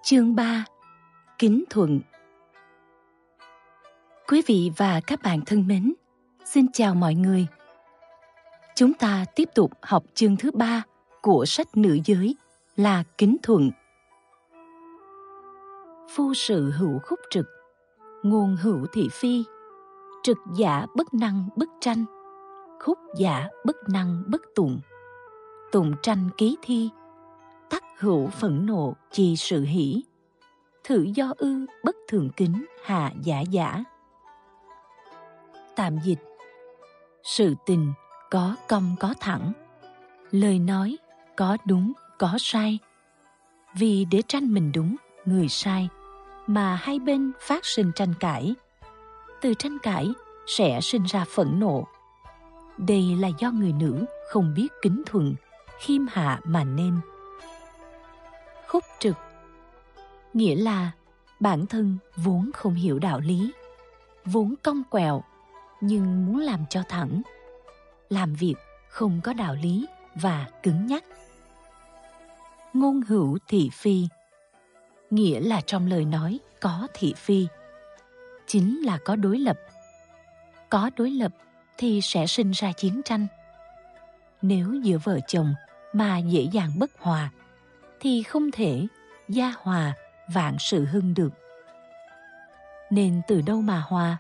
Chương 3: Kính thuận. Quý vị và các bạn thân mến, xin chào mọi người. Chúng ta tiếp tục học chương thứ 3 của sách Nữ Giới là Kính thuận. Phu sự hữu khúc trực, ngôn hữu thị phi, trực giả bất năng bất tranh, khúc giả bất năng bất tụng, tụng tranh ký thi, tắc hữu phẫn nộ chi sự hỷ, thử do ư bất thường kính hạ giả giả. Tạm dịch: sự tình có cong có thẳng, lời nói có đúng có sai. Vì để tranh mình đúng người sai mà hai bên phát sinh tranh cãi, từ tranh cãi sẽ sinh ra phẫn nộ. Đây là do người nữ không biết kính thuận, khiêm hạ mà nên. Khúc trực nghĩa là bản thân vốn không hiểu đạo lý, vốn cong quẹo nhưng muốn làm cho thẳng, làm việc không có đạo lý và cứng nhắc. Ngôn hữu thị phi nghĩa là trong lời nói có thị phi, chính là có đối lập. Có đối lập thì sẽ sinh ra chiến tranh. Nếu giữa vợ chồng mà dễ dàng bất hòa thì không thể gia hòa vạn sự hưng được. Nên từ đâu mà hòa?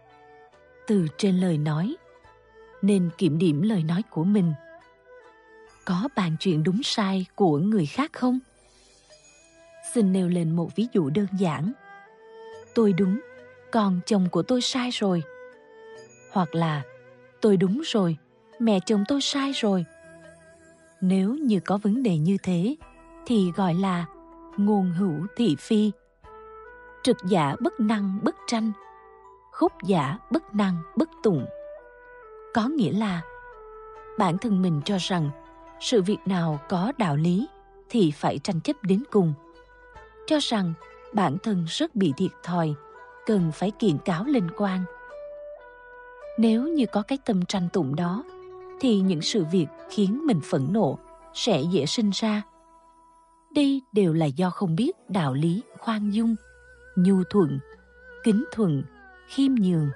Từ trên lời nói. Nên kiểm điểm lời nói của mình. Có bàn chuyện đúng sai của người khác không? Xin nêu lên một ví dụ đơn giản. Tôi đúng, còn chồng của tôi sai rồi. Hoặc là tôi đúng rồi, mẹ chồng tôi sai rồi. Nếu như có vấn đề như thế thì gọi là ngôn hữu thị phi, trực giả bất năng bất tranh, khúc giả bất năng bất tụng. Có nghĩa là bản thân mình cho rằng sự việc nào có đạo lý thì phải tranh chấp đến cùng, cho rằng bản thân rất bị thiệt thòi, cần phải kiện cáo lên quan. Nếu như có cái tâm tranh tụng đó thì những sự việc khiến mình phẫn nộ sẽ dễ sinh ra. Đây đều là do không biết đạo lý khoan dung, nhu thuận, kính thuận, khiêm nhường.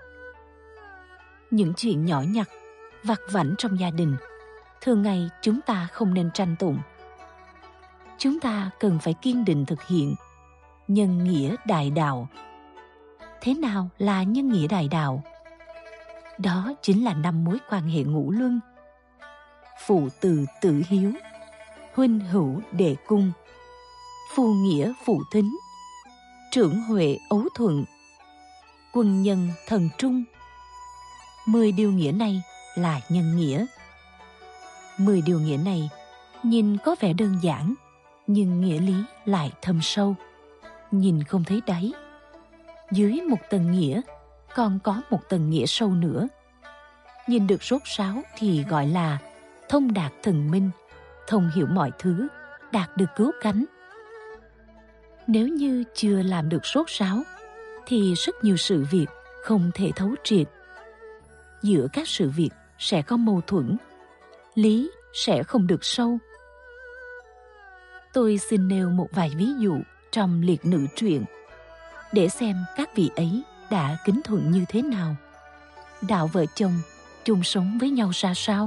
Những chuyện nhỏ nhặt, vặt vãnh trong gia đình, thường ngày chúng ta không nên tranh tụng. Chúng ta cần phải kiên định thực hiện nhân nghĩa đại đạo. Thế nào là nhân nghĩa đại đạo? Đó chính là 5 mối quan hệ ngũ luân: phụ từ tử hiếu, huynh hữu đệ cung, phu nghĩa phụ thính, trưởng huệ ấu thuận, quân nhân thần trung. 10 điều nghĩa này là nhân nghĩa. 10 điều nghĩa này nhìn có vẻ đơn giản, nhưng nghĩa lý lại thâm sâu, nhìn không thấy đáy. Dưới một tầng nghĩa còn có một tầng nghĩa sâu nữa. Nhìn được rốt ráo thì gọi là thông đạt thần minh, thông hiểu mọi thứ, đạt được cứu cánh. Nếu như chưa làm được rốt ráo thì rất nhiều sự việc không thể thấu triệt. Giữa các sự việc sẽ có mâu thuẫn, lý sẽ không được sâu. Tôi xin nêu một vài ví dụ trong liệt nữ truyện để xem các vị ấy đã kính thuận như thế nào, đạo vợ chồng chung sống với nhau ra sao.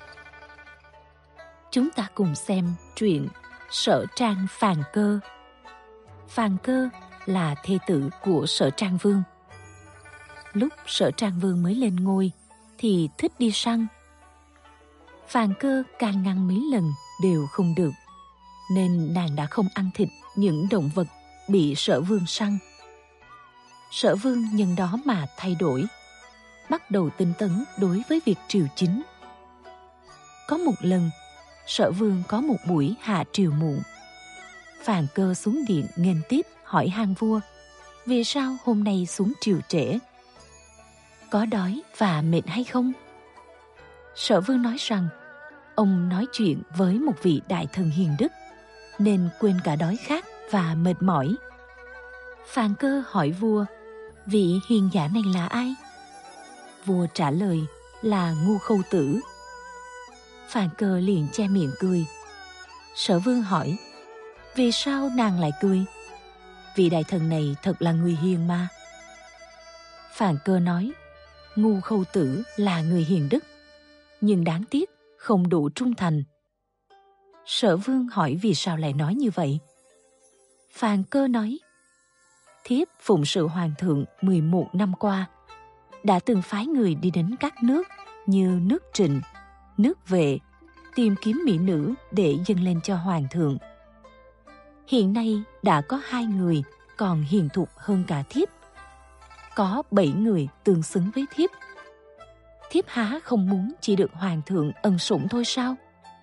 Chúng ta cùng xem truyện Sở Trang Phàn Cơ. Phàn Cơ là thê tử của Sở Trang Vương. Lúc Sở Trang Vương mới lên ngôi thì thích đi săn. Phàn Cơ can ngăn mấy lần đều không được, nên nàng đã không ăn thịt những động vật bị Sở Vương săn. Sở Vương nhân đó mà thay đổi, bắt đầu tinh tấn đối với việc triều chính. Có một lần, Sở Vương có một buổi hạ triều muộn. Phàn Cơ xuống điện nghênh tiếp hỏi han vua vì sao hôm nay xuống triều trễ, có đói và mệt hay không. Sở Vương nói rằng ông nói chuyện với một vị đại thần hiền đức nên quên cả đói khát và mệt mỏi. Phàn Cơ hỏi vua vị hiền giả này là ai. Vua trả lời là Ngu Khâu Tử. Phàn Cơ liền che miệng cười. Sở Vương hỏi vì sao nàng lại cười. vị đại thần này thật là người hiền mà. Phàn Cơ nói, Ngu Khâu Tử là người hiền đức, nhưng đáng tiếc không đủ trung thành. Sở Vương hỏi vì sao lại nói như vậy. Phàn Cơ nói, thiếp phụng sự hoàng thượng 11 năm qua, đã từng phái người đi đến các nước như nước Trịnh, nước Vệ, tìm kiếm mỹ nữ để dâng lên cho hoàng thượng. Hiện nay đã có 2 người còn hiền thục hơn cả thiếp. Có 7 người tương xứng với thiếp. Thiếp há không muốn chỉ được hoàng thượng ân sủng thôi sao?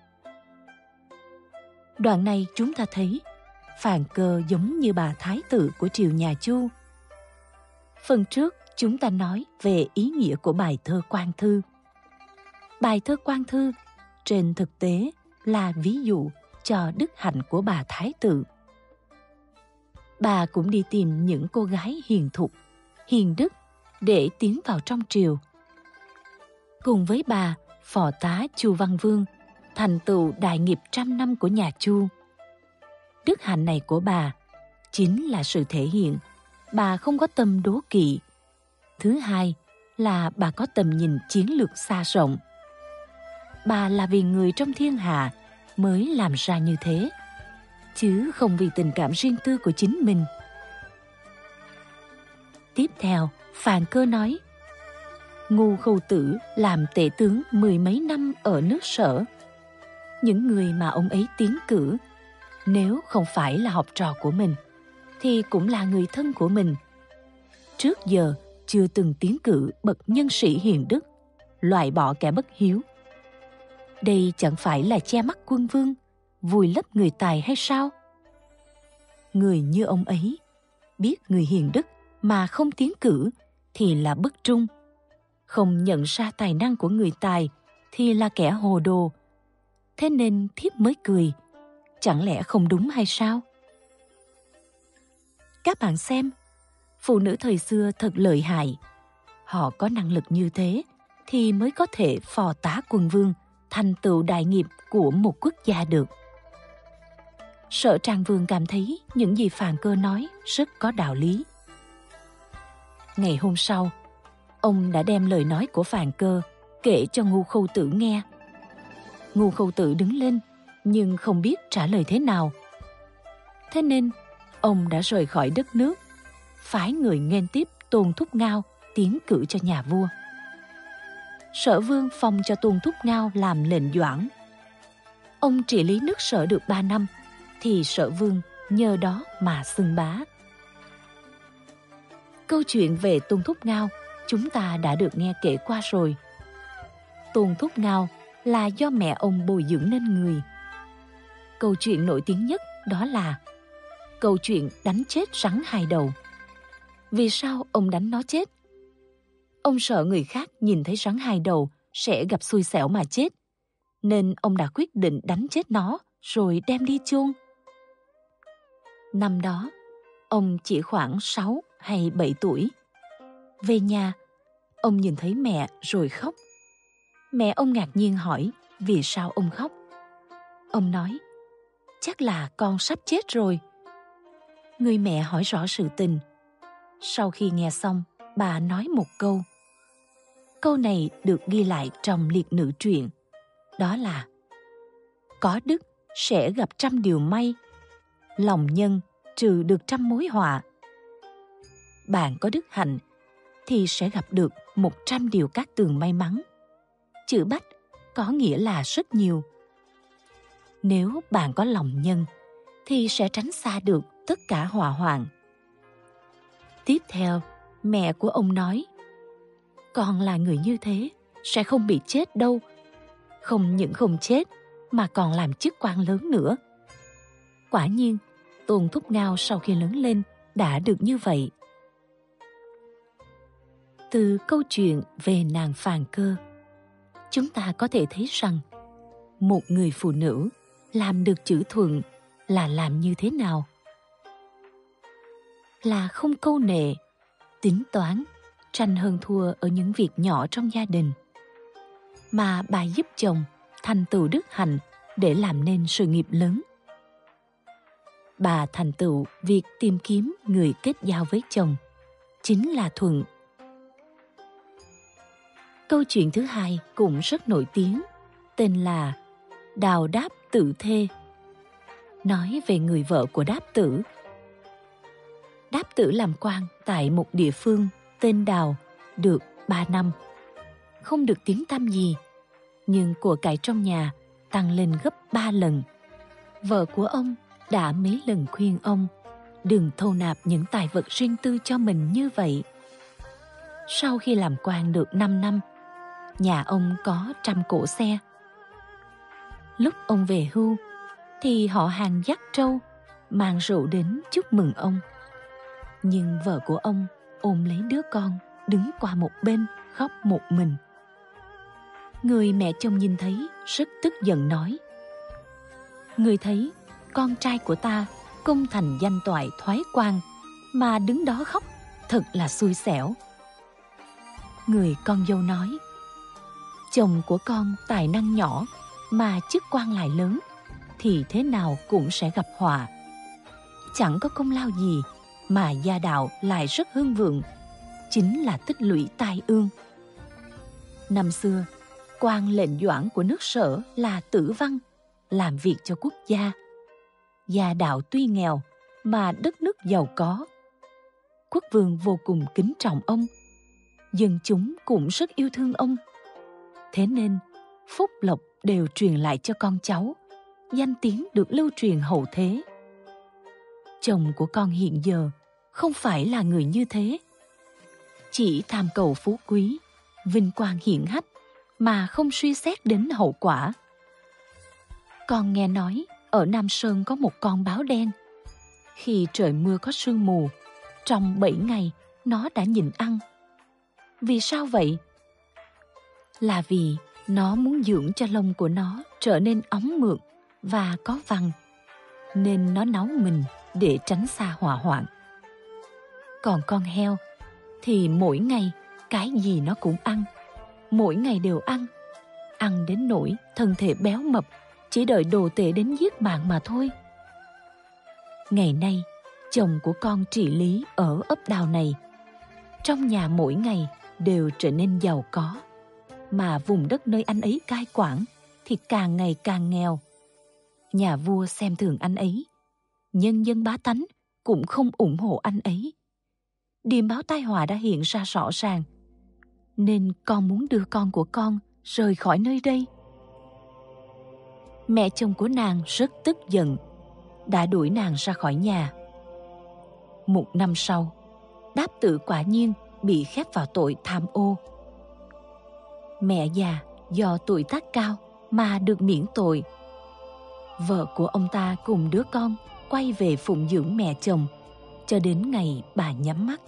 Đoạn này chúng ta thấy Phàn Cơ giống như bà thái tử của triều nhà Chu. Phần trước chúng ta nói về ý nghĩa của bài thơ Quan Thư. Bài thơ Quan Thư trên thực tế là ví dụ cho đức hạnh của bà thái tử. Bà cũng đi tìm những cô gái hiền thục, hiền đức để tiến vào trong triều. Cùng với bà, phò tá Chu Văn Vương thành tựu đại nghiệp 100 năm của nhà Chu. Đức hạnh này của bà chính là sự thể hiện bà không có tâm đố kỵ. Thứ hai là bà có tầm nhìn chiến lược xa rộng. Bà là vì người trong thiên hạ mới làm ra như thế, chứ không vì tình cảm riêng tư của chính mình. Tiếp theo, Phàn Cơ nói, Ngu Khâu Tử làm tể tướng 10 mấy năm ở nước Sở. Những người mà ông ấy tiến cử, nếu không phải là học trò của mình, thì cũng là người thân của mình. Trước giờ chưa từng tiến cử bậc nhân sĩ hiền đức, loại bỏ kẻ bất hiếu. Đây chẳng phải là che mắt quân vương, vùi lấp người tài hay sao? Người như ông ấy, biết người hiền đức mà không tiến cử thì là bất trung. Không nhận ra tài năng của người tài thì là kẻ hồ đồ. Thế nên thiếp mới cười, chẳng lẽ không đúng hay sao? Các bạn xem, phụ nữ thời xưa thật lợi hại. Họ có năng lực như thế thì mới có thể phò tá quân vương, thành tựu đại nghiệp của một quốc gia được. Sở Trang Vương cảm thấy những gì Phàn Cơ nói rất có đạo lý. Ngày hôm sau, ông đã đem lời nói của Phàn Cơ kể cho Ngu Khâu Tử nghe. Ngu Khâu Tử đứng lên nhưng không biết trả lời thế nào. Thế nên ông đã rời khỏi đất nước, phái người nghênh tiếp Tôn Thúc Ngao tiến cử cho nhà vua. Sở Vương phong cho Tôn Thúc Ngao làm lệnh doãn. Ông trị lý nước Sở được 3 năm thì Sở Vương nhờ đó mà xưng bá. Câu chuyện về Tôn Thúc Ngao chúng ta đã được nghe kể qua rồi. Tôn Thúc Ngao là do mẹ ông bồi dưỡng nên người. Câu chuyện nổi tiếng nhất đó là câu chuyện đánh chết rắn 2 đầu. Vì sao ông đánh nó chết? Ông sợ người khác nhìn thấy rắn 2 đầu sẽ gặp xui xẻo mà chết, nên ông đã quyết định đánh chết nó rồi đem đi chôn. Năm đó, ông chỉ khoảng 6 hay 7 tuổi. Về nhà, ông nhìn thấy mẹ rồi khóc. Mẹ ông ngạc nhiên hỏi vì sao ông khóc. Ông nói, chắc là con sắp chết rồi. Người mẹ hỏi rõ sự tình. Sau khi nghe xong, bà nói một câu. Câu này được ghi lại trong liệt nữ truyện. Đó là: có đức sẽ gặp 100 điều may, lòng nhân trừ được 100 mối họa. Bạn có đức hạnh thì sẽ gặp được 100 điều cát tường may mắn. Chữ bách có nghĩa là rất nhiều. Nếu bạn có lòng nhân thì sẽ tránh xa được tất cả họa hoạn. Tiếp theo, mẹ của ông nói, con là người như thế sẽ không bị chết đâu. Không những không chết mà còn làm chức quan lớn nữa. Quả nhiên, Tôn Thúc Ngao sau khi lớn lên đã được như vậy. Từ câu chuyện về nàng Phàn Cơ, chúng ta có thể thấy rằng một người phụ nữ làm được chữ thuận là làm như thế nào? Là không câu nệ, tính toán, tranh hơn thua ở những việc nhỏ trong gia đình, mà bà giúp chồng thành tựu đức hạnh để làm nên sự nghiệp lớn. bà thành tựu việc tìm kiếm người kết giao với chồng, chính là Thuận. Câu chuyện thứ hai cũng rất nổi tiếng, tên là Đào Đáp Tử Thê, nói về người vợ của Đáp Tử. Đáp Tử làm quan tại một địa phương tên Đào được 3 năm. Không được tiếng tăm gì, nhưng của cải trong nhà tăng lên gấp 3 lần. Vợ của ông đã mấy lần khuyên ông đừng thâu nạp những tài vật riêng tư cho mình như vậy. Sau khi làm quan được 5 năm, nhà ông có 100 cỗ xe. Lúc ông về hưu, thì họ hàng dắt trâu, mang rượu đến chúc mừng ông. Nhưng vợ của ông ôm lấy đứa con, đứng qua một bên, khóc một mình. Người mẹ chồng nhìn thấy rất tức giận nói: "Người thấy con trai của ta công thành danh toại thoái quan mà đứng đó khóc, thật là xui xẻo." Người con dâu nói: "Chồng của con tài năng nhỏ mà chức quan lại lớn, thì thế nào cũng sẽ gặp họa. Chẳng có công lao gì mà gia đạo lại rất hưng vượng, chính là tích lũy tai ương." Năm xưa, quan lệnh doãn của nước Sở là Tử Văn, làm việc cho quốc gia. Gia đạo tuy nghèo mà đất nước giàu có. Quốc vương vô cùng kính trọng ông, dân chúng cũng rất yêu thương ông. Thế nên phúc lộc đều truyền lại cho con cháu, danh tiếng được lưu truyền hậu thế. Chồng của con hiện giờ không phải là người như thế, chỉ tham cầu phú quý, vinh quang hiển hách mà không suy xét đến hậu quả. Con nghe nói ở Nam Sơn có một con báo đen. Khi trời mưa có sương mù, trong 7 ngày nó đã nhịn ăn. Vì sao vậy? Là vì nó muốn dưỡng cho lông của nó trở nên óng mượt và có vằn, nên nó náu mình để tránh xa hỏa hoạn. Còn con heo thì mỗi ngày cái gì nó cũng ăn, mỗi ngày đều ăn đến nỗi thân thể béo mập, chỉ đợi đồ tể đến giết bạn mà thôi. Ngày nay, chồng của con trị lý ở ấp Đào này, trong nhà mỗi ngày đều trở nên giàu có, mà vùng đất nơi anh ấy cai quản thì càng ngày càng nghèo. Nhà vua xem thường anh ấy, nhân dân bá tánh cũng không ủng hộ anh ấy. Điềm báo tai họa đã hiện ra rõ ràng, nên con muốn đưa con của con rời khỏi nơi đây. Mẹ chồng của nàng rất tức giận, đã đuổi nàng ra khỏi nhà. 1 năm sau, Đáp Tử quả nhiên bị khép vào tội tham ô. Mẹ già do tuổi tác cao mà được miễn tội. Vợ của ông ta cùng đứa con quay về phụng dưỡng mẹ chồng cho đến ngày bà nhắm mắt.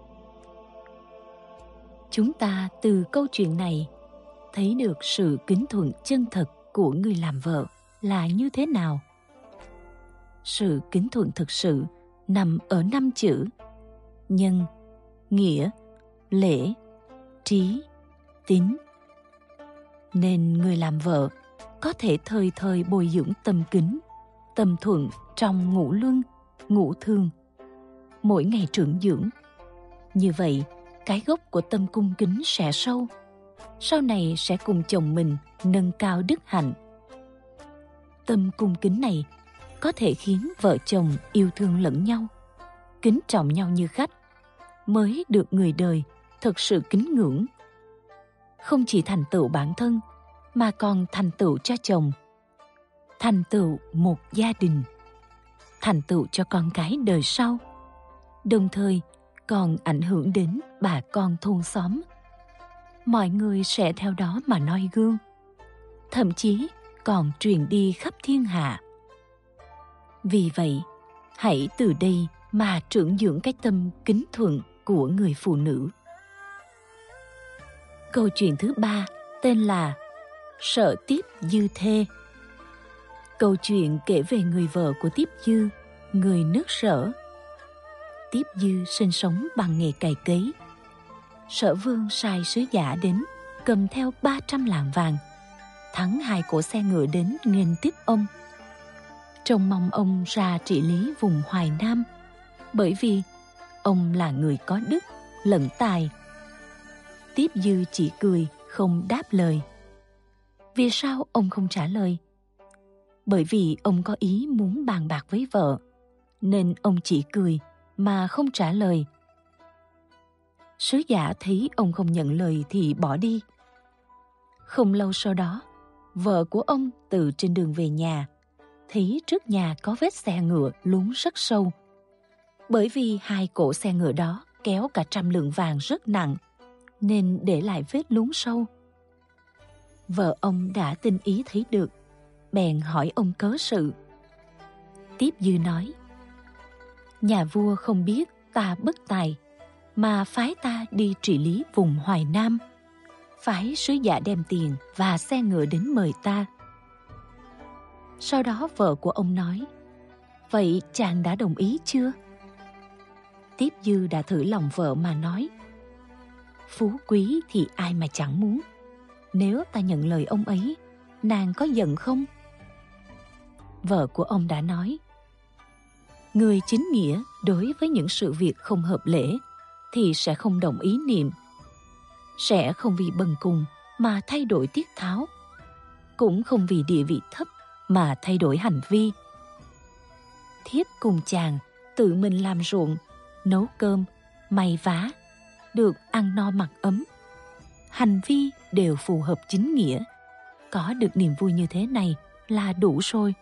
Chúng ta từ câu chuyện này thấy được sự kính thuận chân thật của người làm vợ là như thế nào. Sự kính thuận thực sự nằm ở 5 chữ: nhân, nghĩa, lễ, trí, tín. Nên người làm vợ có thể thời thời bồi dưỡng tâm kính, tâm thuận trong ngũ luân, ngũ thương, mỗi ngày trưởng dưỡng. Như vậy, cái gốc của tâm cung kính sẽ sâu, sau này sẽ cùng chồng mình nâng cao đức hạnh. Tâm cung kính này có thể khiến vợ chồng yêu thương lẫn nhau, kính trọng nhau như khách, mới được người đời thực sự kính ngưỡng. Không chỉ thành tựu bản thân, mà còn thành tựu cho chồng, thành tựu một gia đình, thành tựu cho con cái đời sau, đồng thời còn ảnh hưởng đến bà con thôn xóm. Mọi người sẽ theo đó mà noi gương, thậm chí còn truyền đi khắp thiên hạ. Vì vậy, hãy từ đây mà trưởng dưỡng cái tâm kính thuận của người phụ nữ. Câu chuyện thứ 3 tên là Sợ Tiếp Dư Thê. Câu chuyện kể về người vợ của Tiếp Dư, người nước Sở. Tiếp Dư sinh sống bằng nghề cày cấy. Sở vương sai sứ giả đến, cầm theo 300 lạng vàng, thắng 2 cỗ xe ngựa đến nghênh tiếp ông. trông mong ông ra trị lý vùng Hoài Nam, bởi vì ông là người có đức lẫn tài. Tiếp Dư chỉ cười, không đáp lời. Vì sao ông không trả lời? Bởi vì ông có ý muốn bàn bạc với vợ, nên ông chỉ cười mà không trả lời. Sứ giả thấy ông không nhận lời thì bỏ đi. Không lâu sau đó, vợ của ông từ trên đường về nhà, thấy trước nhà có vết xe ngựa lún rất sâu. Bởi vì hai cỗ xe ngựa đó kéo cả 100 lượng vàng rất nặng, nên để lại vết lún sâu. Vợ ông đã tinh ý thấy được, bèn hỏi ông cớ sự. Tiếp Dư nói: nhà vua không biết ta bất tài, mà phái ta đi trị lý vùng Hoài Nam, phái sứ giả đem tiền và xe ngựa đến mời ta. Sau đó vợ của ông nói: vậy chàng đã đồng ý chưa? Tiếp Dư đã thử lòng vợ mà nói: phú quý thì ai mà chẳng muốn. Nếu ta nhận lời ông ấy, nàng có giận không? Vợ của ông đã nói: người chính nghĩa đối với những sự việc không hợp lễ thì sẽ không đồng ý niệm, sẽ không vì bần cùng mà thay đổi tiết tháo, cũng không vì địa vị thấp mà thay đổi hành vi. Thiếp cùng chàng tự mình làm ruộng, nấu cơm, may vá, được ăn no mặc ấm. Hành vi đều phù hợp chính nghĩa, có được niềm vui như thế này là đủ rồi.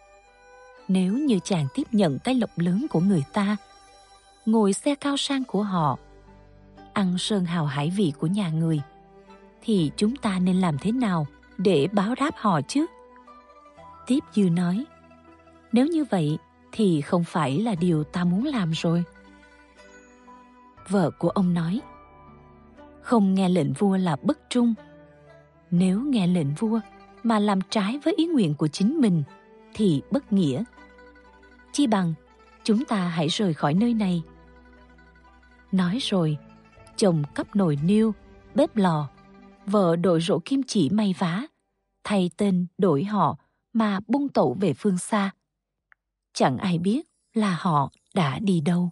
Nếu như chàng tiếp nhận cái lộc lớn của người ta, ngồi xe cao sang của họ, ăn sơn hào hải vị của nhà người, thì chúng ta nên làm thế nào để báo đáp họ chứ? Tiếp Dư nói: nếu như vậy thì không phải là điều ta muốn làm rồi. Vợ của ông nói: không nghe lệnh vua là bất trung. Nếu nghe lệnh vua mà làm trái với ý nguyện của chính mình thì bất nghĩa. Chi bằng chúng ta hãy rời khỏi nơi này. Nói rồi, chồng cắp nồi niêu, bếp lò, vợ đội rổ kim chỉ may vá, thay tên đổi họ mà bung tẩu về phương xa. Chẳng ai biết là họ đã đi đâu.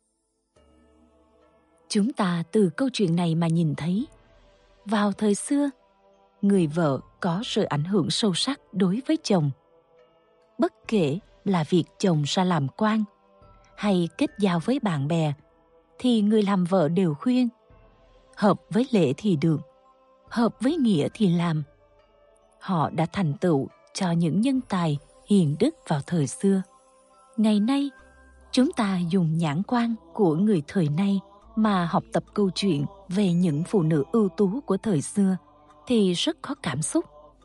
Chúng ta từ câu chuyện này mà nhìn thấy, vào thời xưa, người vợ có sự ảnh hưởng sâu sắc đối với chồng. Bất kể là việc chồng ra làm quan hay kết giao với bạn bè, thì người làm vợ đều khuyên: hợp với lễ thì được, hợp với nghĩa thì làm. Họ đã thành tựu cho những nhân tài hiền đức vào thời xưa. Ngày nay, chúng ta dùng nhãn quan của người thời nay mà học tập câu chuyện về những phụ nữ ưu tú của thời xưa thì rất có cảm xúc.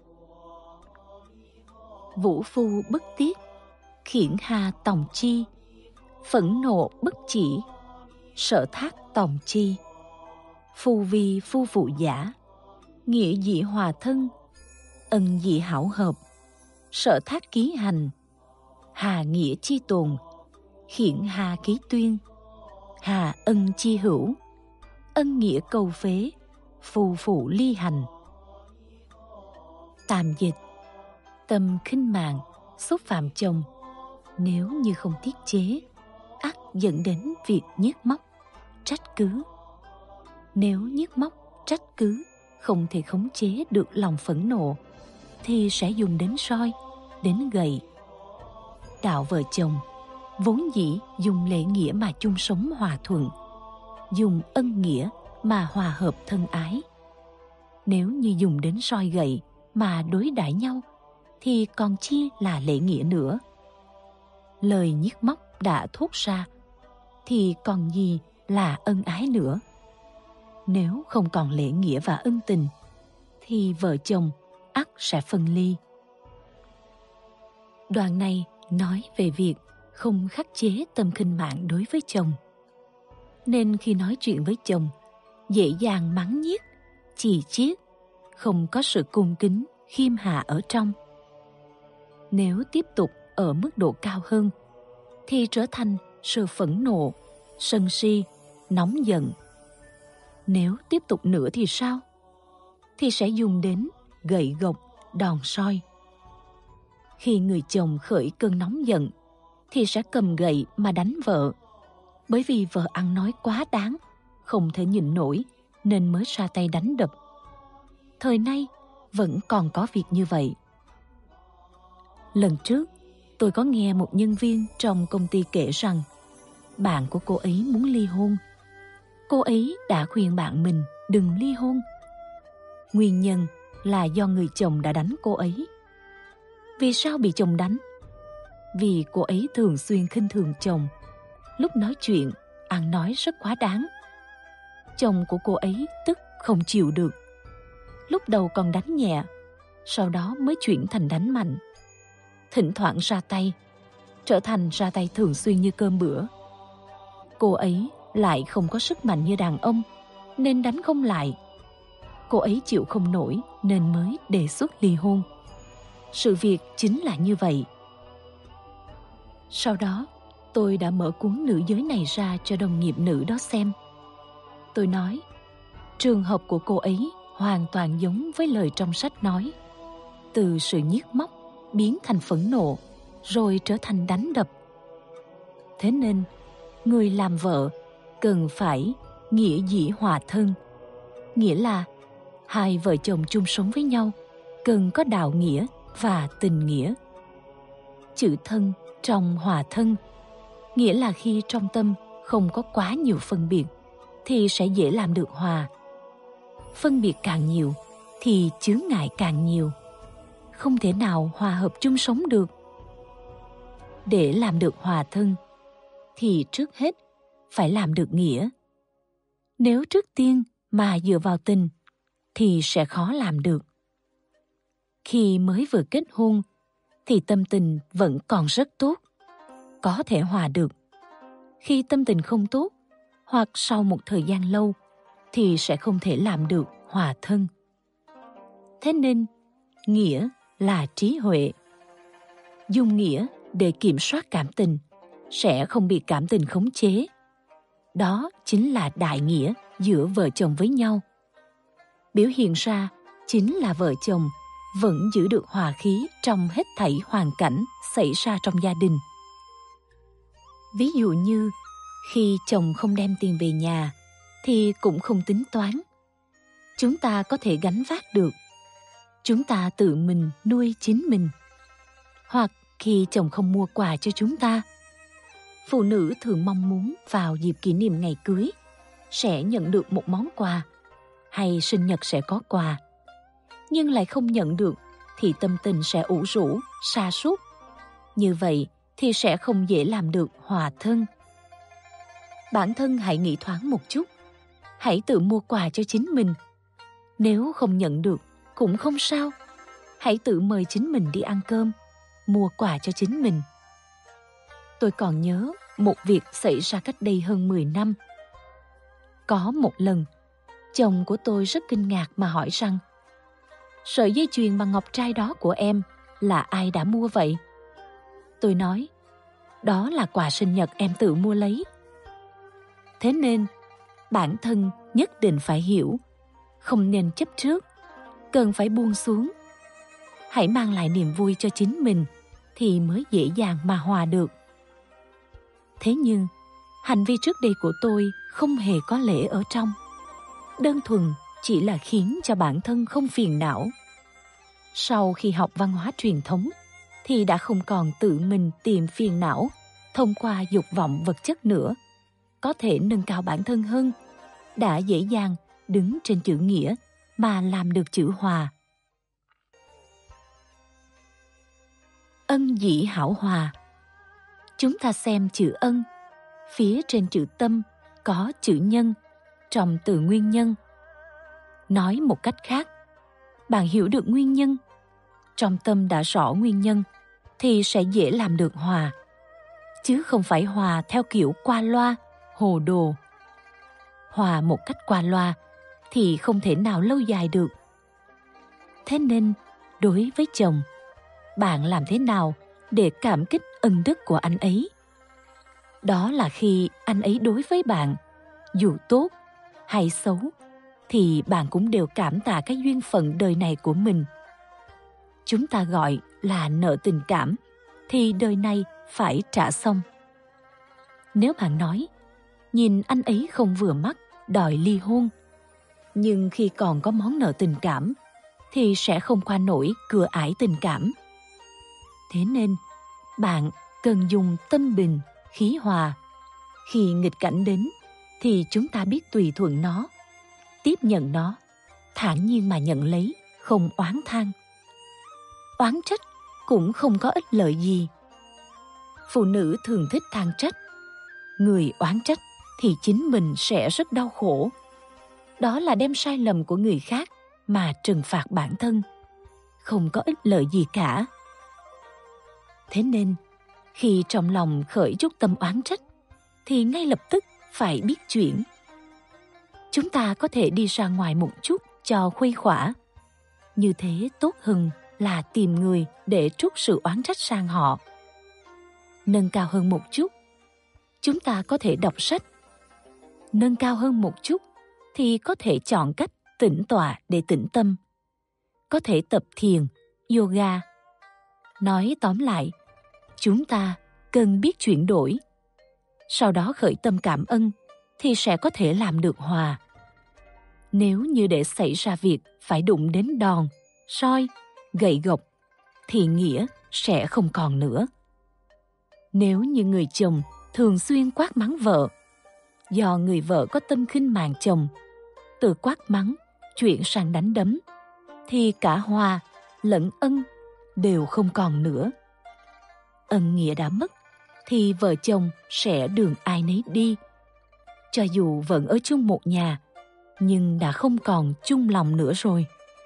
Vũ phu bất tiết, khiển hà tòng chi, phẫn nộ bất chỉ, sở thác tòng chi. Phu vi phu phụ giả, nghĩa dị hòa thân, ân dị hảo hợp, sở thác ký hành, hà nghĩa chi tồn, khiển hà ký tuyên, hà ân chi hữu, ân nghĩa câu phế, phù phụ ly hành. Tạm dịch: tâm khinh mạng, xúc phạm chồng, nếu như không tiết chế, ắt dẫn đến việc nhiếc móc, trách cứ. Nếu nhiếc móc, trách cứ không thể khống chế được lòng phẫn nộ, thì sẽ dùng đến roi, đến gậy. Đạo vợ chồng vốn dĩ dùng lễ nghĩa mà chung sống hòa thuận, dùng ân nghĩa mà hòa hợp thân ái. Nếu như dùng đến roi gậy mà đối đãi nhau, thì còn chi là lễ nghĩa nữa. Lời nhiếc móc đã thốt ra, thì còn gì là ân ái nữa. Nếu không còn lễ nghĩa và ân tình, thì vợ chồng ắt sẽ phân ly. Đoạn này nói về việc không khắc chế tâm khinh mạng đối với chồng. Nên khi nói chuyện với chồng, dễ dàng mắng nhiếc, chì chiết, không có sự cung kính, khiêm hạ ở trong. Nếu tiếp tục ở mức độ cao hơn, thì trở thành sự phẫn nộ, sân si, nóng giận. Nếu tiếp tục nữa thì sao? Thì sẽ dùng đến gậy gộc, đòn soi. Khi người chồng khởi cơn nóng giận thì sẽ cầm gậy mà đánh vợ, bởi vì vợ ăn nói quá đáng, không thể nhịn nổi nên mới ra tay đánh đập. Thời nay vẫn còn có việc như vậy. Lần trước, tôi có nghe một nhân viên trong công ty kể rằng bạn của cô ấy muốn ly hôn. Cô ấy đã khuyên bạn mình đừng ly hôn. Nguyên nhân là do người chồng đã đánh cô ấy. Vì sao bị chồng đánh? Vì cô ấy thường xuyên khinh thường chồng. Lúc nói chuyện, ăn nói rất quá đáng. Chồng của cô ấy tức không chịu được. Lúc đầu còn đánh nhẹ, sau đó mới chuyển thành đánh mạnh. Thỉnh thoảng ra tay, trở thành ra tay thường xuyên như cơm bữa. Cô ấy lại không có sức mạnh như đàn ông, nên đánh không lại. Cô ấy chịu không nổi nên mới đề xuất ly hôn. Sự việc chính là như vậy. Sau đó, tôi đã mở cuốn nữ giới này ra cho đồng nghiệp nữ đó xem. Tôi nói, trường hợp của cô ấy hoàn toàn giống với lời trong sách nói. Từ sự nhiếc móc biến thành phẫn nộ, rồi trở thành đánh đập. Thế nên, người làm vợ cần phải nghĩa dĩ hòa thân. Nghĩa là hai vợ chồng chung sống với nhau cần có đạo nghĩa và tình nghĩa. Chữ thân trong hòa thân, nghĩa là khi trong tâm không có quá nhiều phân biệt thì sẽ dễ làm được hòa. Phân biệt càng nhiều thì chướng ngại càng nhiều, không thể nào hòa hợp chung sống được. Để làm được hòa thân thì trước hết phải làm được nghĩa. Nếu trước tiên mà dựa vào tình thì sẽ khó làm được. Khi mới vừa kết hôn thì tâm tình vẫn còn rất tốt, có thể hòa được. Khi tâm tình không tốt hoặc sau một thời gian lâu thì sẽ không thể làm được hòa thân. Thế nên, nghĩa là trí huệ. Dùng nghĩa để kiểm soát cảm tình sẽ không bị cảm tình khống chế. Đó chính là đại nghĩa giữa vợ chồng với nhau. Biểu hiện ra chính là vợ chồng vẫn giữ được hòa khí trong hết thảy hoàn cảnh xảy ra trong gia đình. Ví dụ như khi chồng không đem tiền về nhà thì cũng không tính toán. Chúng ta có thể gánh vác được. Chúng ta tự mình nuôi chính mình. Hoặc khi chồng không mua quà cho chúng ta, phụ nữ thường mong muốn vào dịp kỷ niệm ngày cưới sẽ nhận được một món quà, hay sinh nhật sẽ có quà, nhưng lại không nhận được thì tâm tình sẽ ủ rũ, sa sút. Như vậy thì sẽ không dễ làm được hòa thân. Bản thân hãy nghĩ thoáng một chút, hãy tự mua quà cho chính mình. Nếu không nhận được cũng không sao, hãy tự mời chính mình đi ăn cơm, mua quà cho chính mình. Tôi còn nhớ một việc xảy ra cách đây hơn 10 năm. Có một lần, chồng của tôi rất kinh ngạc mà hỏi rằng: sợi dây chuyền bằng ngọc trai đó của em là ai đã mua vậy? Tôi nói, đó là quà sinh nhật em tự mua lấy. Thế nên, bản thân nhất định phải hiểu, không nên chấp trước, cần phải buông xuống. Hãy mang lại niềm vui cho chính mình thì mới dễ dàng mà hòa được. Thế nhưng, hành vi trước đây của tôi không hề có lễ ở trong. Đơn thuần chỉ là khiến cho bản thân không phiền não. Sau khi học văn hóa truyền thống thì đã không còn tự mình tìm phiền não thông qua dục vọng vật chất nữa, có thể nâng cao bản thân hơn, đã dễ dàng đứng trên chữ nghĩa mà làm được chữ hòa. Ân dĩ hảo hòa. Chúng ta xem chữ ân, phía trên chữ tâm có chữ nhân, trong từ nguyên nhân. Nói một cách khác, bạn hiểu được nguyên nhân, trong tâm đã rõ nguyên nhân thì sẽ dễ làm được hòa, chứ không phải hòa theo kiểu qua loa, hồ đồ. Hòa một cách qua loa thì không thể nào lâu dài được. Thế nên, đối với chồng, bạn làm thế nào để cảm kích ân đức của anh ấy? Đó là khi anh ấy đối với bạn, dù tốt hay xấu, thì bạn cũng đều cảm tạ cái duyên phận đời này của mình. chúng ta gọi là nợ tình cảm, thì đời này phải trả xong. Nếu bạn nói, nhìn anh ấy không vừa mắt, đòi ly hôn, nhưng khi còn có món nợ tình cảm, thì sẽ không qua nổi cửa ải tình cảm. Thế nên, bạn cần dùng tâm bình, khí hòa. Khi nghịch cảnh đến, thì chúng ta biết tùy thuận nó, tiếp nhận nó, thản nhiên mà nhận lấy, không oán than. Oán trách cũng không có ích lợi gì. Phụ nữ thường thích than trách. Người oán trách thì chính mình sẽ rất đau khổ. Đó là đem sai lầm của người khác mà trừng phạt bản thân, không có ích lợi gì cả. Thế nên, khi trong lòng khởi chút tâm oán trách, thì ngay lập tức phải biết chuyển. Chúng ta có thể đi ra ngoài một chút cho khuây khỏa. Như thế tốt hơn là tìm người để trút sự oán trách sang họ. Nâng cao hơn một chút, chúng ta có thể đọc sách. Nâng cao hơn một chút thì có thể chọn cách tĩnh tọa để tĩnh tâm. Có thể tập thiền, yoga. Nói tóm lại, chúng ta cần biết chuyển đổi. Sau đó khởi tâm cảm ơn thì sẽ có thể làm được hòa. Nếu như để xảy ra việc phải đụng đến đòn, roi, gậy gộc, thì nghĩa sẽ không còn nữa. Nếu như người chồng thường xuyên quát mắng vợ, do người vợ có tâm khinh mạn chồng, từ quát mắng chuyển sang đánh đấm, thì cả hòa lẫn ân đều không còn nữa. Ân nghĩa đã mất, thì vợ chồng sẽ đường ai nấy đi. Cho dù vẫn ở chung một nhà, nhưng đã không còn chung lòng nữa rồi.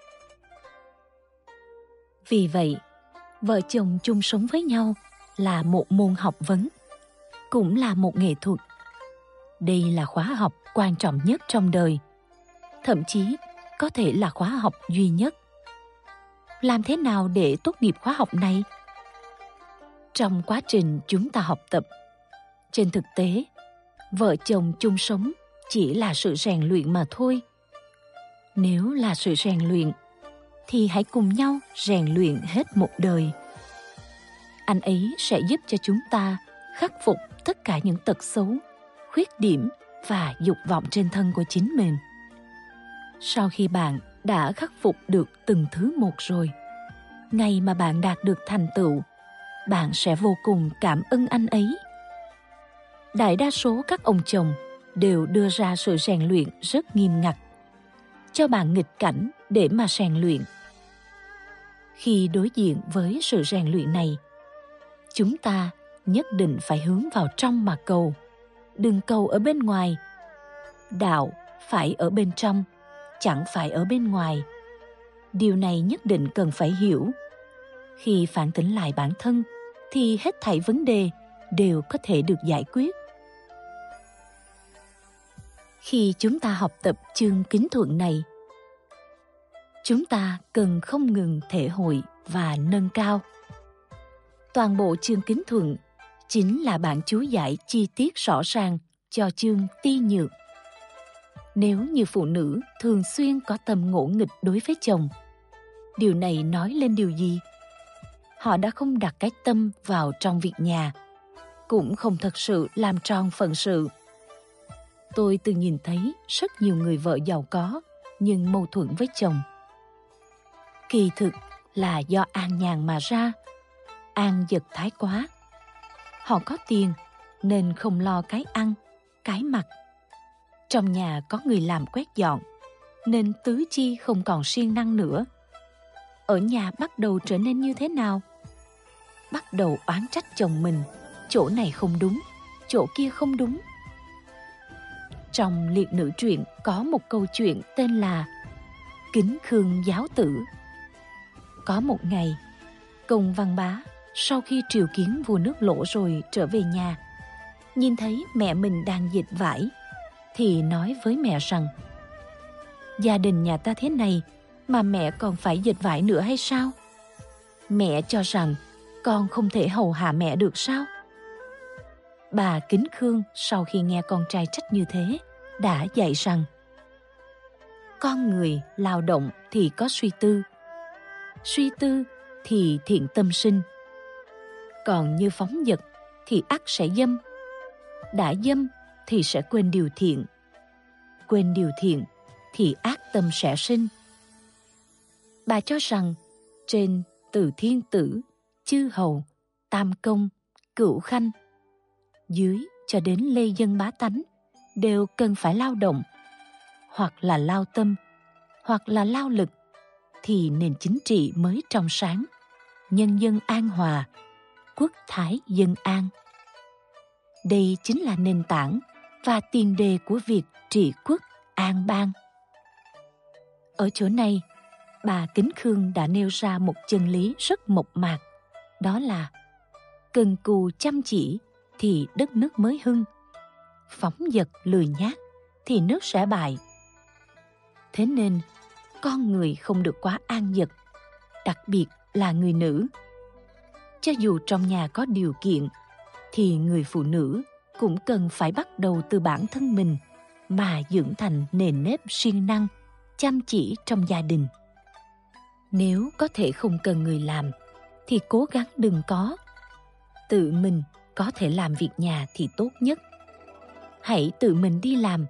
Vì vậy, vợ chồng chung sống với nhau là một môn học vấn, cũng là một nghệ thuật. Đây là khóa học quan trọng nhất trong đời, thậm chí có thể là khóa học duy nhất. Làm thế nào để tốt nghiệp khóa học này? Trong quá trình chúng ta học tập, trên thực tế, vợ chồng chung sống chỉ là sự rèn luyện mà thôi. Nếu là sự rèn luyện, thì hãy cùng nhau rèn luyện hết một đời. Anh ấy sẽ giúp cho chúng ta khắc phục tất cả những tật xấu, khuyết điểm và dục vọng trên thân của chính mình. Sau khi bạn đã khắc phục được từng thứ một rồi, ngày mà bạn đạt được thành tựu, bạn sẽ vô cùng cảm ơn anh ấy. Đại đa số các ông chồng đều đưa ra sự rèn luyện rất nghiêm ngặt, cho bạn nghịch cảnh để mà rèn luyện. Khi đối diện với sự rèn luyện này, chúng ta nhất định phải hướng vào trong mà cầu, đừng cầu ở bên ngoài. Đạo phải ở bên trong, chẳng phải ở bên ngoài. Điều này nhất định cần phải hiểu. Khi phản tỉnh lại bản thân, thì hết thảy vấn đề đều có thể được giải quyết. Khi chúng ta học tập chương kính thuận này, chúng ta cần không ngừng thể hội và nâng cao. Toàn bộ chương kính thuận chính là bản chú giải chi tiết rõ ràng cho chương ti nhược. Nếu như phụ nữ thường xuyên có tâm ngỗ nghịch đối với chồng, điều này nói lên điều gì? Họ đã không đặt cái tâm vào trong việc nhà, cũng không thật sự làm tròn phận sự. Tôi từng nhìn thấy rất nhiều người vợ giàu có nhưng mâu thuẫn với chồng. Kỳ thực là do an nhàn mà ra, an vật thái quá. Họ có tiền nên không lo cái ăn, cái mặc. Trong nhà có người làm quét dọn, nên tứ chi không còn siêng năng nữa. Ở nhà bắt đầu trở nên như thế nào? Bắt đầu oán trách chồng mình, chỗ này không đúng, chỗ kia không đúng. Trong liệt nữ truyện có một câu chuyện tên là Kính Khương Giáo Tử. Có một ngày, Công Văn Bá sau khi triều kiến vua nước Lỗ rồi trở về nhà, nhìn thấy mẹ mình đang dệt vải, thì nói với mẹ rằng: gia đình nhà ta thế này mà mẹ còn phải dệt vải nữa hay sao? Mẹ cho rằng con không thể hầu hạ mẹ được sao? Bà Kính Khương sau khi nghe con trai trách như thế, đã dạy rằng: con người lao động thì có suy tư. Suy tư thì thiện tâm sinh. Còn như phóng dật thì ắt sẽ dâm. Đã dâm thì sẽ quên điều thiện. Quên điều thiện thì ác tâm sẽ sinh. Bà cho rằng trên từ thiên tử, chư hầu, tam công, cửu khanh, dưới cho đến lê dân bá tánh đều cần phải lao động, hoặc là lao tâm, hoặc là lao lực, thì nền chính trị mới trong sáng, nhân dân an hòa, quốc thái dân an. Đây chính là nền tảng và tiền đề của việc trị quốc an bang. Ở chỗ này, bà Kính Khương đã nêu ra một chân lý rất mộc mạc, đó là cần cù chăm chỉ thì đất nước mới hưng, phóng dật lười nhác thì nước sẽ bại. Thế nên, con người không được quá an dật, đặc biệt là người nữ. Cho dù trong nhà có điều kiện, thì người phụ nữ cũng cần phải bắt đầu từ bản thân mình mà dưỡng thành nền nếp siêng năng, chăm chỉ trong gia đình. Nếu có thể không cần người làm, thì cố gắng đừng có. Tự mình có thể làm việc nhà thì tốt nhất. Hãy tự mình đi làm,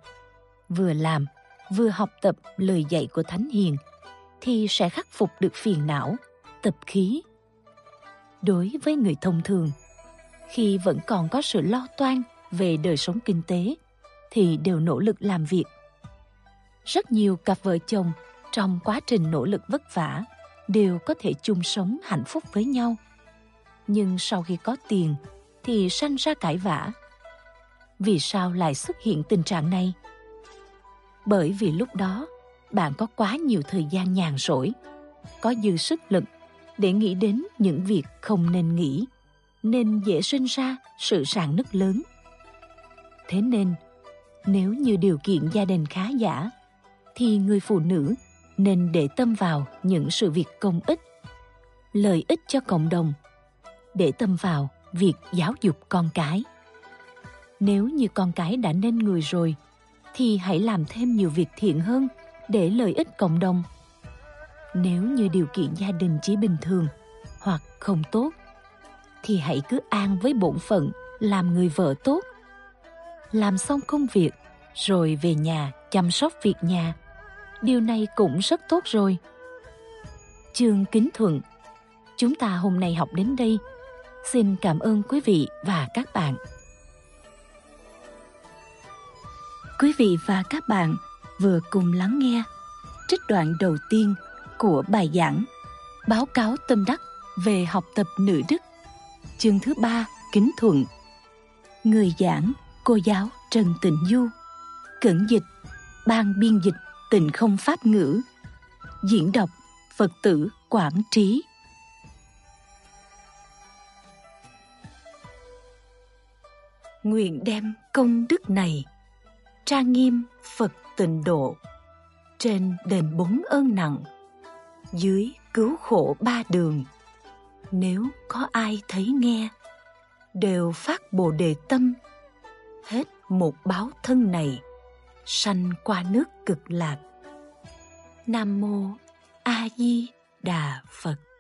vừa học tập lời dạy của Thánh Hiền, thì sẽ khắc phục được phiền não, tập khí. Đối với người thông thường, khi vẫn còn có sự lo toan về đời sống kinh tế, thì đều nỗ lực làm việc. Rất nhiều cặp vợ chồng trong quá trình nỗ lực vất vả đều có thể chung sống hạnh phúc với nhau. Nhưng sau khi có tiền thì sanh ra cãi vã. Vì sao lại xuất hiện tình trạng này? Bởi vì lúc đó bạn có quá nhiều thời gian nhàn rỗi, có dư sức lực để nghĩ đến những việc không nên nghĩ, nên dễ sinh ra sự rạn nứt lớn. Thế nên, nếu như điều kiện gia đình khá giả, thì người phụ nữ nên để tâm vào những sự việc công ích, lợi ích cho cộng đồng, để tâm vào việc giáo dục con cái. Nếu như con cái đã nên người rồi, thì hãy làm thêm nhiều việc thiện hơn để lợi ích cộng đồng. Nếu như điều kiện gia đình chỉ bình thường hoặc không tốt, thì hãy cứ an với bổn phận làm người vợ tốt. Làm xong công việc rồi về nhà chăm sóc việc nhà, điều này cũng rất tốt rồi. Chương Kính Thuận, chúng ta hôm nay học đến đây. Xin cảm ơn quý vị và các bạn. Quý vị và các bạn vừa cùng lắng nghe trích đoạn đầu tiên của bài giảng Báo cáo tâm đắc về học tập nữ đức, chương thứ 3, Kính Thuận. Người giảng cô giáo Trần Tịnh Du, cẩn dịch ban biên dịch Tịnh Không Pháp ngữ, diễn đọc Phật tử Quảng Trí. Nguyện đem công đức này trang nghiêm Phật tịnh độ, trên đền 4 ơn nặng, dưới cứu khổ 3 đường. Nếu có ai thấy nghe, đều phát Bồ Đề tâm, hết một báo thân này, sanh qua nước Cực Lạc. Nam mô A Di Đà Phật.